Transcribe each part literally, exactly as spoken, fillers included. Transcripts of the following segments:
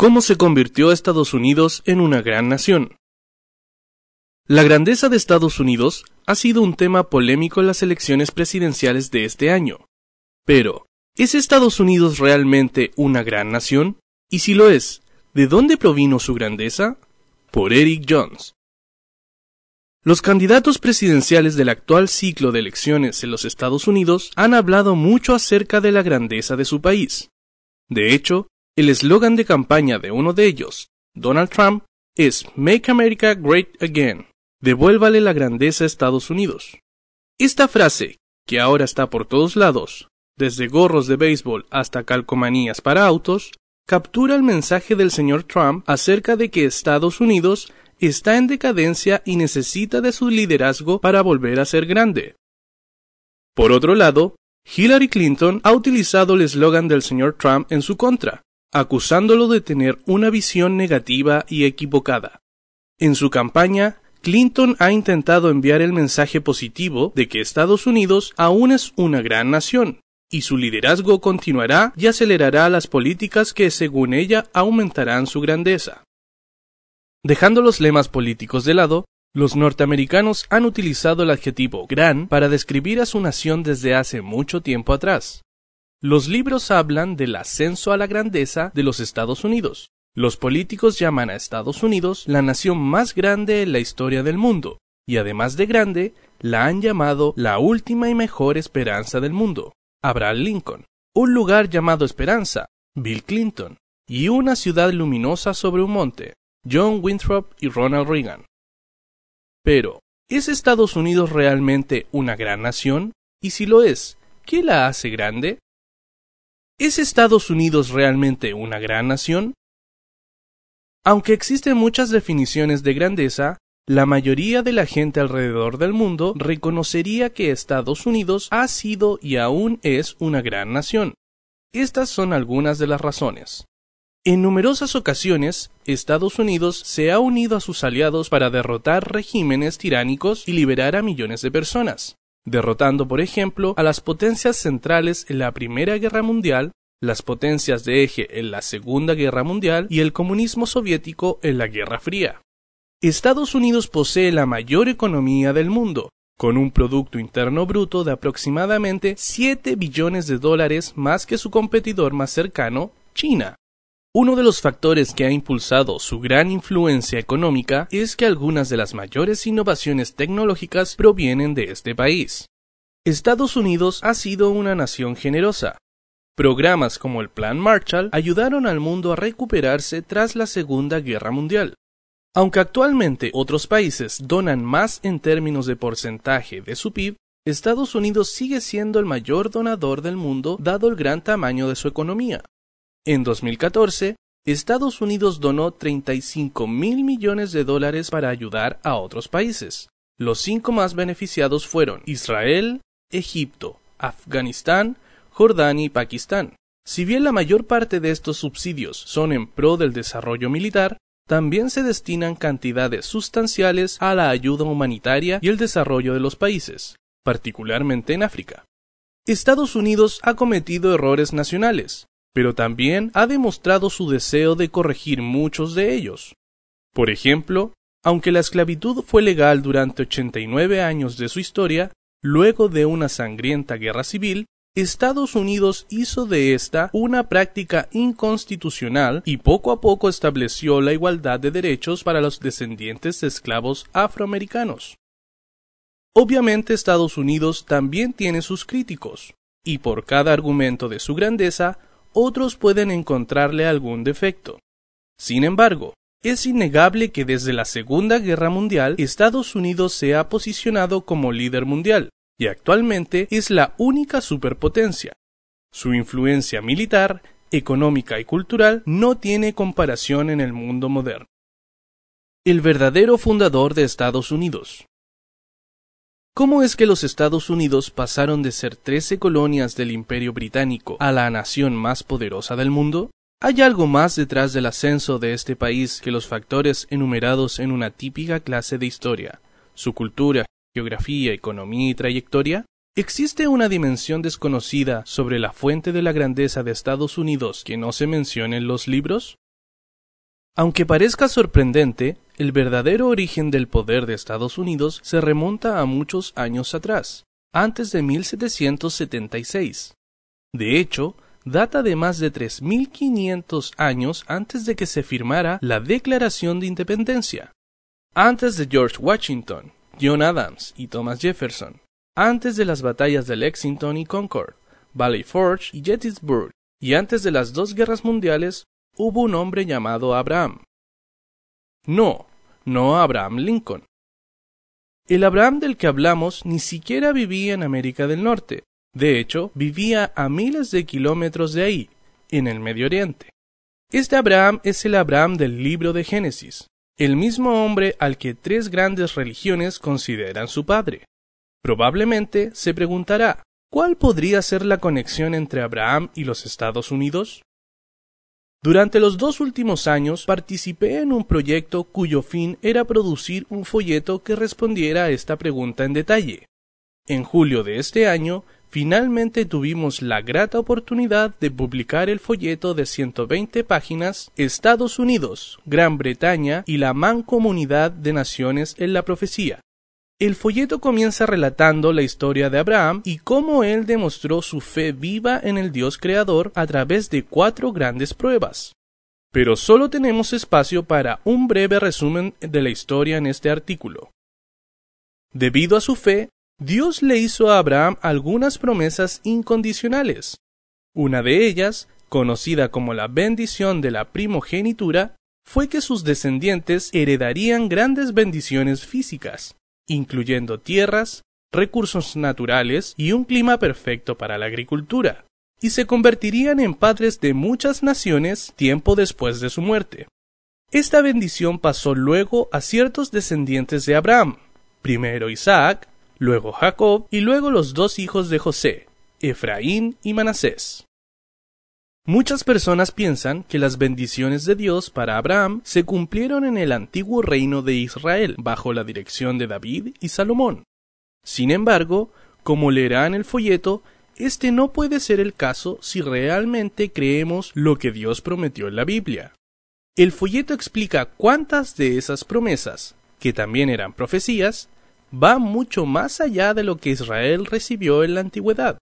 ¿Cómo se convirtió Estados Unidos en una gran nación? La grandeza de Estados Unidos ha sido un tema polémico en las elecciones presidenciales de este año. Pero, ¿es Estados Unidos realmente una gran nación? Y si lo es, ¿de dónde provino su grandeza? Por Eric Jones. Los candidatos presidenciales del actual ciclo de elecciones en los Estados Unidos han hablado mucho acerca de la grandeza de su país. De hecho, el eslogan de campaña de uno de ellos, Donald Trump, es Make America Great Again. Devuélvale la grandeza a Estados Unidos. Esta frase, que ahora está por todos lados, desde gorros de béisbol hasta calcomanías para autos, captura el mensaje del señor Trump acerca de que Estados Unidos está en decadencia y necesita de su liderazgo para volver a ser grande. Por otro lado, Hillary Clinton ha utilizado el eslogan del señor Trump en su contra, acusándolo de tener una visión negativa y equivocada. En su campaña, Clinton ha intentado enviar el mensaje positivo de que Estados Unidos aún es una gran nación, y su liderazgo continuará y acelerará las políticas que, según ella, aumentarán su grandeza. Dejando los lemas políticos de lado, los norteamericanos han utilizado el adjetivo gran para describir a su nación desde hace mucho tiempo atrás. Los libros hablan del ascenso a la grandeza de los Estados Unidos. Los políticos llaman a Estados Unidos la nación más grande en la historia del mundo, y además de grande, la han llamado la última y mejor esperanza del mundo, Abraham Lincoln, un lugar llamado Esperanza, Bill Clinton, y una ciudad luminosa sobre un monte, John Winthrop y Ronald Reagan. Pero, ¿es Estados Unidos realmente una gran nación? Y si lo es, ¿qué la hace grande? ¿Es Estados Unidos realmente una gran nación? Aunque existen muchas definiciones de grandeza, la mayoría de la gente alrededor del mundo reconocería que Estados Unidos ha sido y aún es una gran nación. Estas son algunas de las razones. En numerosas ocasiones, Estados Unidos se ha unido a sus aliados para derrotar regímenes tiránicos y liberar a millones de personas, derrotando, por ejemplo, a las potencias centrales en la Primera Guerra Mundial, las potencias de eje en la Segunda Guerra Mundial y el comunismo soviético en la Guerra Fría. Estados Unidos posee la mayor economía del mundo, con un Producto Interno Bruto de aproximadamente siete billones de dólares más que su competidor más cercano, China. Uno de los factores que ha impulsado su gran influencia económica es que algunas de las mayores innovaciones tecnológicas provienen de este país. Estados Unidos ha sido una nación generosa. Programas como el Plan Marshall ayudaron al mundo a recuperarse tras la Segunda Guerra Mundial. Aunque actualmente otros países donan más en términos de porcentaje de su P I B, Estados Unidos sigue siendo el mayor donador del mundo dado el gran tamaño de su economía. En dos mil catorce, Estados Unidos donó treinta y cinco mil millones de dólares para ayudar a otros países. Los cinco más beneficiados fueron Israel, Egipto, Afganistán, Jordania y Pakistán. Si bien la mayor parte de estos subsidios son en pro del desarrollo militar, también se destinan cantidades sustanciales a la ayuda humanitaria y el desarrollo de los países, particularmente en África. Estados Unidos ha cometido errores nacionales, pero también ha demostrado su deseo de corregir muchos de ellos. Por ejemplo, aunque la esclavitud fue legal durante ochenta y nueve años de su historia, luego de una sangrienta guerra civil, Estados Unidos hizo de esta una práctica inconstitucional y poco a poco estableció la igualdad de derechos para los descendientes de esclavos afroamericanos. Obviamente Estados Unidos también tiene sus críticos, y por cada argumento de su grandeza, otros pueden encontrarle algún defecto. Sin embargo, es innegable que desde la Segunda Guerra Mundial Estados Unidos se ha posicionado como líder mundial, y actualmente es la única superpotencia. Su influencia militar, económica y cultural no tiene comparación en el mundo moderno. El verdadero fundador de Estados Unidos. ¿Cómo es que los Estados Unidos pasaron de ser trece colonias del Imperio Británico a la nación más poderosa del mundo? ¿Hay algo más detrás del ascenso de este país que los factores enumerados en una típica clase de historia, su cultura, geografía, economía y trayectoria? ¿Existe una dimensión desconocida sobre la fuente de la grandeza de Estados Unidos que no se menciona en los libros? Aunque parezca sorprendente, el verdadero origen del poder de Estados Unidos se remonta a muchos años atrás, antes de mil setecientos setenta y seis. De hecho, data de más de tres mil quinientos años antes de que se firmara la Declaración de Independencia, antes de George Washington, John Adams y Thomas Jefferson, antes de las batallas de Lexington y Concord, Valley Forge y Gettysburg, y antes de las dos guerras mundiales, hubo un hombre llamado Abraham. No, no Abraham Lincoln. El Abraham del que hablamos ni siquiera vivía en América del Norte. De hecho, vivía a miles de kilómetros de ahí, en el Medio Oriente. Este Abraham es el Abraham del libro de Génesis, el mismo hombre al que tres grandes religiones consideran su padre. Probablemente se preguntará, ¿cuál podría ser la conexión entre Abraham y los Estados Unidos? Durante los dos últimos años participé en un proyecto cuyo fin era producir un folleto que respondiera a esta pregunta en detalle. En julio de este año, finalmente tuvimos la grata oportunidad de publicar el folleto de ciento veinte páginas Estados Unidos, Gran Bretaña y la Mancomunidad de Naciones en la Profecía. El folleto comienza relatando la historia de Abraham y cómo él demostró su fe viva en el Dios creador a través de cuatro grandes pruebas. Pero solo tenemos espacio para un breve resumen de la historia en este artículo. Debido a su fe, Dios le hizo a Abraham algunas promesas incondicionales. Una de ellas, conocida como la bendición de la primogenitura, fue que sus descendientes heredarían grandes bendiciones físicas, incluyendo tierras, recursos naturales y un clima perfecto para la agricultura, y se convertirían en padres de muchas naciones tiempo después de su muerte. Esta bendición pasó luego a ciertos descendientes de Abraham, primero Isaac, luego Jacob y luego los dos hijos de José, Efraín y Manasés. Muchas personas piensan que las bendiciones de Dios para Abraham se cumplieron en el antiguo reino de Israel bajo la dirección de David y Salomón. Sin embargo, como leerá en el folleto, este no puede ser el caso si realmente creemos lo que Dios prometió en la Biblia. El folleto explica cuántas de esas promesas, que también eran profecías, van mucho más allá de lo que Israel recibió en la antigüedad.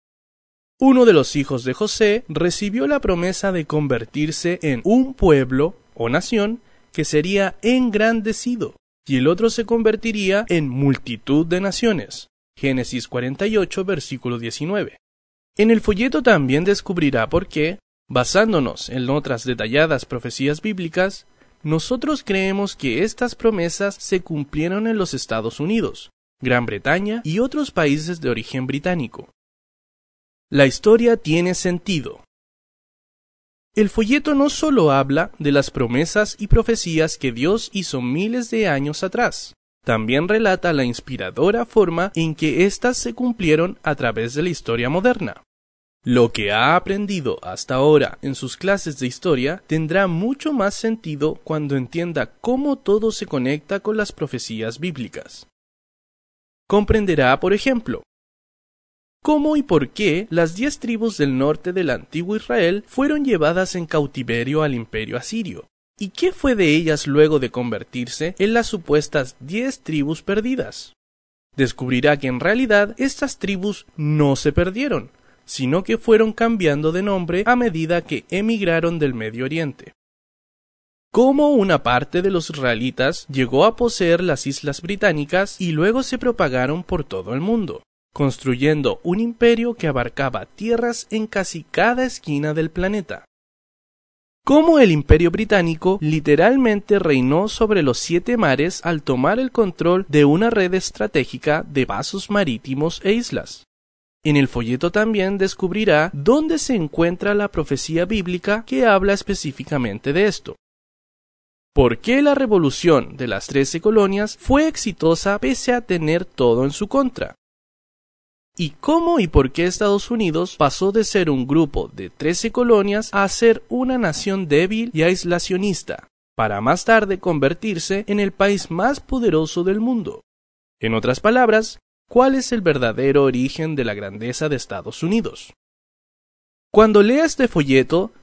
Uno de los hijos de José recibió la promesa de convertirse en un pueblo o nación que sería engrandecido, y el otro se convertiría en multitud de naciones. Génesis cuarenta y ocho, versículo diecinueve. En el folleto también descubrirá por qué, basándonos en otras detalladas profecías bíblicas, nosotros creemos que estas promesas se cumplieron en los Estados Unidos, Gran Bretaña y otros países de origen británico. La historia tiene sentido. El folleto no solo habla de las promesas y profecías que Dios hizo miles de años atrás, también relata la inspiradora forma en que éstas se cumplieron a través de la historia moderna. Lo que ha aprendido hasta ahora en sus clases de historia tendrá mucho más sentido cuando entienda cómo todo se conecta con las profecías bíblicas. Comprenderá, por ejemplo, cómo y por qué las diez tribus del norte del antiguo Israel fueron llevadas en cautiverio al imperio asirio, y qué fue de ellas luego de convertirse en las supuestas diez tribus perdidas. Descubrirá que en realidad estas tribus no se perdieron, sino que fueron cambiando de nombre a medida que emigraron del Medio Oriente. Cómo una parte de los israelitas llegó a poseer las islas británicas y luego se propagaron por todo el mundo, construyendo un imperio que abarcaba tierras en casi cada esquina del planeta. Cómo el imperio británico literalmente reinó sobre los siete mares al tomar el control de una red estratégica de vasos marítimos e islas. En el folleto también descubrirá dónde se encuentra la profecía bíblica que habla específicamente de esto. ¿Por qué la revolución de las trece colonias fue exitosa pese a tener todo en su contra? ¿Y cómo y por qué Estados Unidos pasó de ser un grupo de trece colonias a ser una nación débil y aislacionista, para más tarde convertirse en el país más poderoso del mundo? En otras palabras, ¿cuál es el verdadero origen de la grandeza de Estados Unidos? Cuando lea este folleto,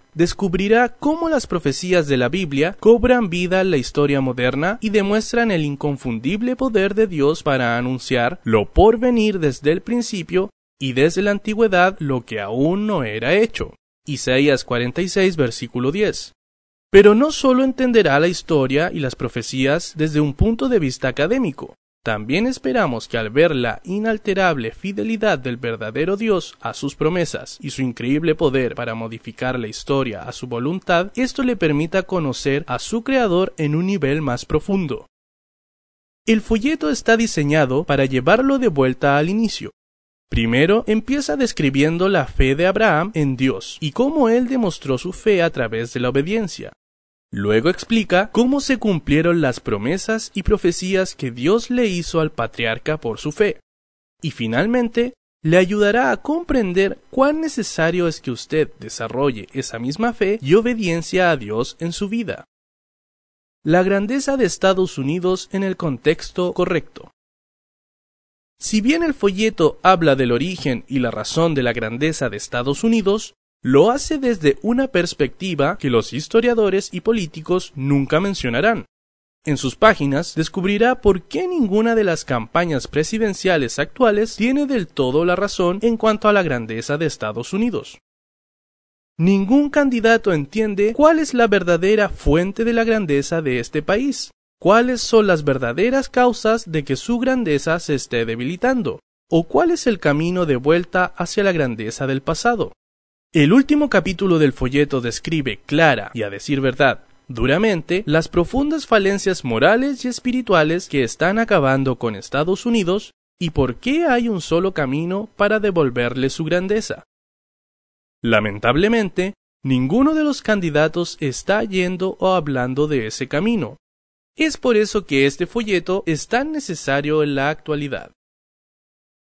descubrirá cómo las profecías de la Biblia cobran vida en la historia moderna y demuestran el inconfundible poder de Dios para anunciar lo por venir desde el principio y desde la antigüedad lo que aún no era hecho. Isaías cuarenta y seis, versículo diez. Pero no solo entenderá la historia y las profecías desde un punto de vista académico. También esperamos que al ver la inalterable fidelidad del verdadero Dios a sus promesas y su increíble poder para modificar la historia a su voluntad, esto le permita conocer a su Creador en un nivel más profundo. El folleto está diseñado para llevarlo de vuelta al inicio. Primero empieza describiendo la fe de Abraham en Dios y cómo él demostró su fe a través de la obediencia. Luego explica cómo se cumplieron las promesas y profecías que Dios le hizo al patriarca por su fe. Y finalmente, le ayudará a comprender cuán necesario es que usted desarrolle esa misma fe y obediencia a Dios en su vida. La grandeza de Estados Unidos en el contexto correcto. Si bien el folleto habla del origen y la razón de la grandeza de Estados Unidos, lo hace desde una perspectiva que los historiadores y políticos nunca mencionarán. En sus páginas descubrirá por qué ninguna de las campañas presidenciales actuales tiene del todo la razón en cuanto a la grandeza de Estados Unidos. Ningún candidato entiende cuál es la verdadera fuente de la grandeza de este país, cuáles son las verdaderas causas de que su grandeza se esté debilitando, o cuál es el camino de vuelta hacia la grandeza del pasado. El último capítulo del folleto describe clara y, a decir verdad, duramente, las profundas falencias morales y espirituales que están acabando con Estados Unidos y por qué hay un solo camino para devolverle su grandeza. Lamentablemente, ninguno de los candidatos está yendo o hablando de ese camino. Es por eso que este folleto es tan necesario en la actualidad.